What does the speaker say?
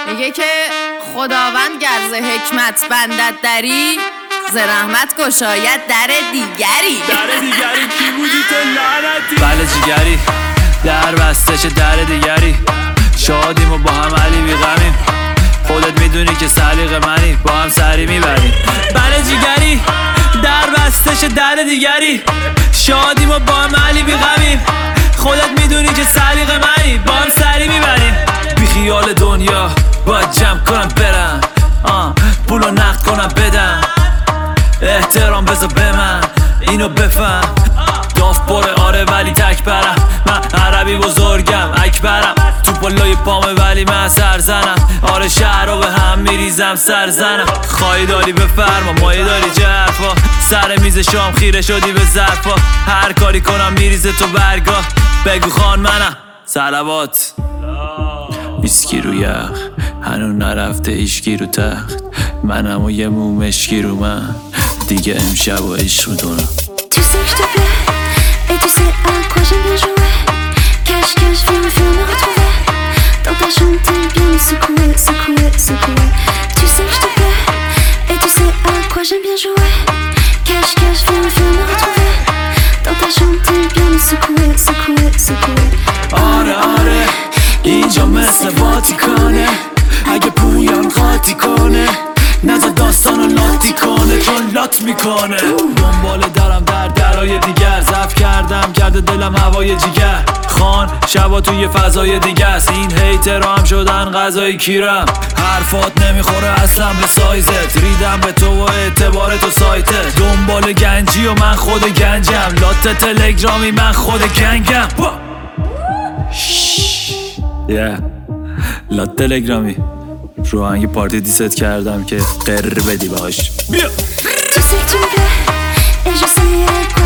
میگه که خداوند گر ز حکمت بندد دری، ز رحمت گشاید در دیگری. در دیگری کی بودی تو لعنتی؟ بله جیگری در بسته چه در دیگری، شادیم و با هم علی بی غمیم، خودت میدونی که سلیقه منی، با هم سری میبریم. بله جیگری در بسته چه در دیگری، شادیم و با هم علی بی غمیم، خودت میدونی که سلیقه منی، با هم سری میبریم. بی خیال دنیا باید جمع کنم برم، پولو نقد کنم بدم، احترام بذار به من اینو بفهم. داف پره آره ولی تک برم، من عربی بزرگم اکبرم، تو پلوی پامه ولی من سرزنم، آره شهر رو به هم میریزم سرزنم. خواهی داری بفرما مایه داری چه حرفا، سر میز شام خیره شدی به ظرفا، هر کاری کنم میریزه تو برگاه، بگو خان منم صلوات. ویسکی رو یخ هنون نرفته ایشکی رو تخت، منم و یه مو مشکی رو من دیگه امشب و عشق میکنم. Tu sais que je te plais, et tu sais à quoi j'aime bien jouer. Cache, cache, viens me retrouver. Dans ta chambre, t'es bien me secouer, secouer, secouer. Tu sais que je te plais, et tu sais à quoi j'aime bien jouer. Cache, cache, viens me retrouver. Dans ta chambre, t'es bien me secouer, secouer, secouer. آره آره اینجا مثل واتیکانه، اگه پویان قاطی کنه نظر داستانو لاتی کنه چون لات میکنه. دنبال درم در درای دیگر، ضعف کردم کرده دلم هوای جیگر، خان شبا توی فضای دیگه است، این هیترها هم شدن غذای کیرم، حرفات نمیخوره اصلا به سایزت، ریدم به تو و اعتبار تو سایتت، دنبال گنجی و من خود گنجم، لات تلگرامی من خود گنگم. لات تلگرامی رو هنگی پارتی دیست کردم که قرر بدی باش. بیا Tu sais que tu me plais, et je sais à quoi